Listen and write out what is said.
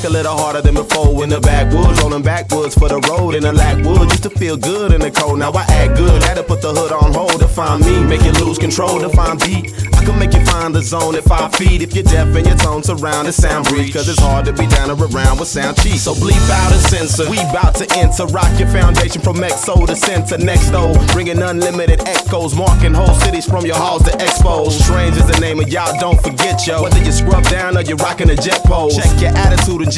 a little harder than before. In the backwoods, rolling backwards for the road in the Lackwood. Used to feel good in the cold, now I act good. Had to put the hood on hold to find me, make you lose control to find beat. I can make you find the zone at 5 feet. If you're deaf and your tones surround, it sound breathe. Cause it's hard to be down or around with sound cheap. So bleep out and censor. We bout to enter, rock your foundation from exo to center. Next though, bringing unlimited echoes, marking whole cities from your halls to expos. Strange is the name of y'all, don't forget yo. Whether you scrub down or you're rocking a jet pose, check your attitude and